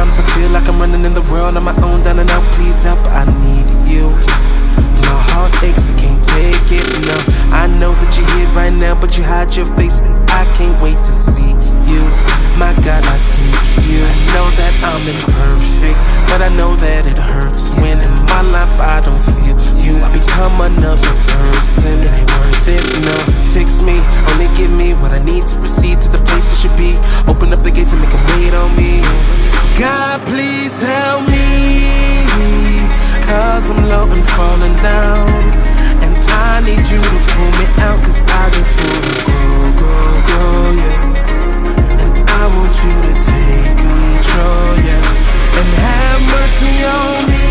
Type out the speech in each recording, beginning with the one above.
Sometimes I feel like I'm running in the world on my own, down and out. Please help, I need you. My heart aches, I can't take it, no. I know that you're here right now, but you hide your face, but I can't wait to see you. My God, I seek you. I know that I'm imperfect, but I know that it hurts when in my life I don't feel you. I become another person, it ain't worth it, no. Fix me, only give me what I need to proceed to the place I should be. Open up the gates and make 'em wait on me. God, please help me, 'cause I'm low and falling down, and I need you to pull me out, 'cause I just wanna go, yeah. And I want you to take control, yeah. And have mercy on me.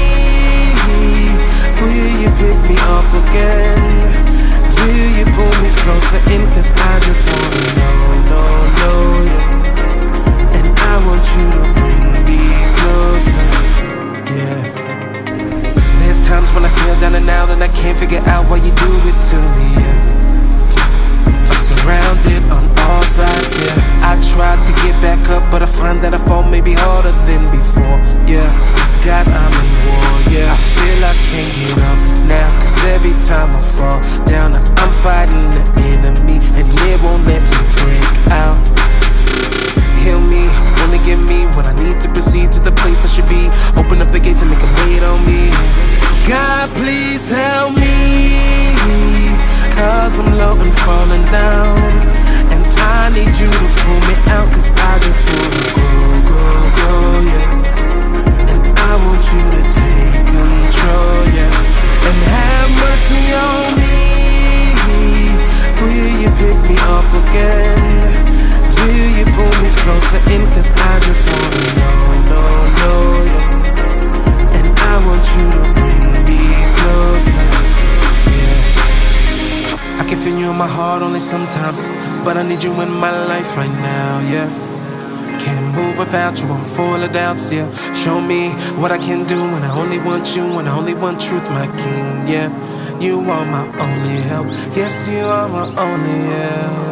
Will you pick me up again? Will you pull me closer in, 'cause I just wanna know, yeah. And I want you to bring me closer, yeah. There's times when I feel down and out and I can't figure out why you do it to me, yeah. I'm surrounded on all sides, yeah. I try to get back up, but I find that I fall maybe harder than before, yeah. God, I'm in war, yeah. I feel I can't get up now, 'cause every time I fall down, I'm fighting the enemy, and it won't let me break out. Heal me, only give me what I need to proceed to the place I should be. Open up the gates and make 'em wait on me. God, please help me, 'cause I'm low and falling down, and I need you to pull me out, 'cause I just wanna go, yeah. And I want you to take control, yeah. And have mercy on me. Will you pick me up again? Will you pull me closer in, 'cause I just wanna know, yeah. And I want you to bring me closer, yeah. I can feel you in my heart only sometimes, but I need you in my life right now, yeah. Can't move without you, I'm full of doubts, yeah. Show me what I can do when I only want you, when I only want truth, my king, yeah. You are my only help, yes, you are my only help.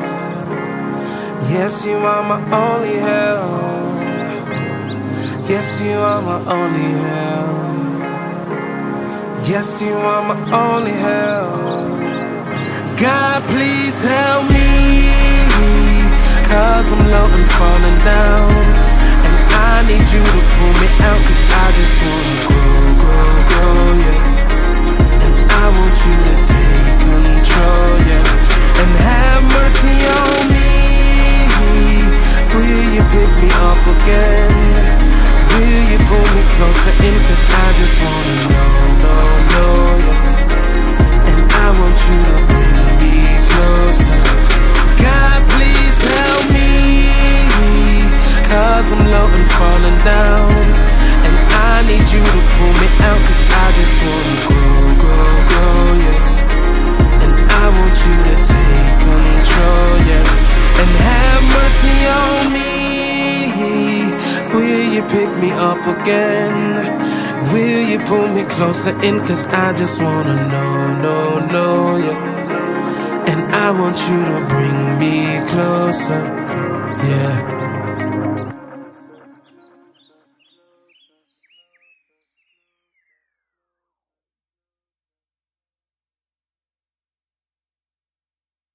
Yes, you are my only help. Yes, you are my only help. Yes, you are my only help. God, please help me, 'cause I'm low and falling down, and I need you to pull me out, 'cause I just wanna go, yeah. And I want you to take control, yeah. And have mercy on me. Will you pick me up again? Will you pull me closer in, 'cause I just wanna know, yeah. And I want you to bring me closer. God, please help me, 'cause I'm low and falling down, and I need you to pull me out, 'cause I just wanna go, yeah. And I want you to take control, yeah. And have mercy on me. Will you pick me up again? Will you pull me closer in, 'cause I just wanna know, yeah. And I want you to bring me closer, yeah.